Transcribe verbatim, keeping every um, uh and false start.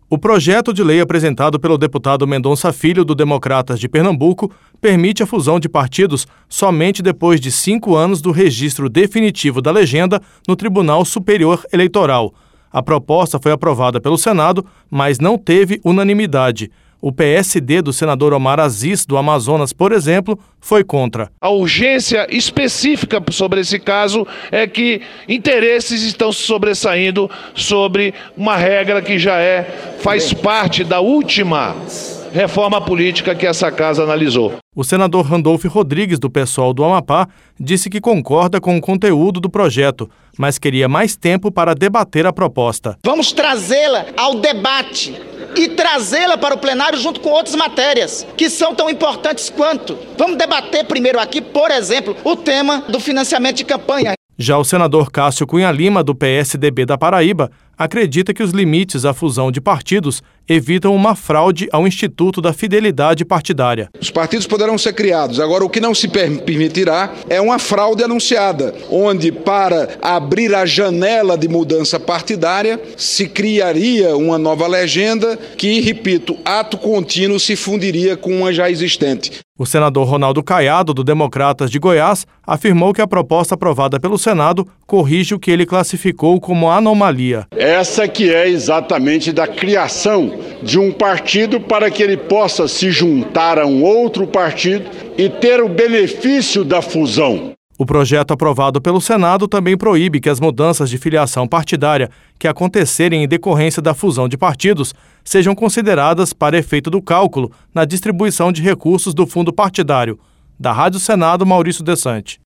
O projeto de lei apresentado pelo deputado Mendonça Filho, do Democratas de Pernambuco, permite a fusão de partidos somente depois de cinco anos do registro definitivo da legenda no Tribunal Superior Eleitoral. A proposta foi aprovada pelo Senado, mas não teve unanimidade. O P S D do senador Omar Aziz, do Amazonas, por exemplo, foi contra. A urgência específica sobre esse caso é que interesses estão se sobressaindo sobre uma regra que já é, faz parte da última reforma política que essa casa analisou. O senador Randolfo Rodrigues, do PSOL do Amapá, disse que concorda com o conteúdo do projeto, mas queria mais tempo para debater a proposta. Vamos trazê-la ao debate e trazê-la para o plenário junto com outras matérias que são tão importantes quanto. Vamos debater primeiro aqui, por exemplo, o tema do financiamento de campanha. Já o senador Cássio Cunha Lima, do P S D B da Paraíba, acredita que os limites à fusão de partidos evitam uma fraude ao Instituto da Fidelidade Partidária. Os partidos poderão ser criados, agora o que não se permitirá é uma fraude anunciada, onde para abrir a janela de mudança partidária se criaria uma nova legenda que, repito, ato contínuo se fundiria com uma já existente. O senador Ronaldo Caiado, do Democratas de Goiás, afirmou que a proposta aprovada pelo Senado corrige o que ele classificou como anomalia. Essa que é exatamente da criação de um partido para que ele possa se juntar a um outro partido e ter o benefício da fusão. O projeto aprovado pelo Senado também proíbe que as mudanças de filiação partidária que acontecerem em decorrência da fusão de partidos sejam consideradas para efeito do cálculo na distribuição de recursos do fundo partidário. Da Rádio Senado, Maurício Desante.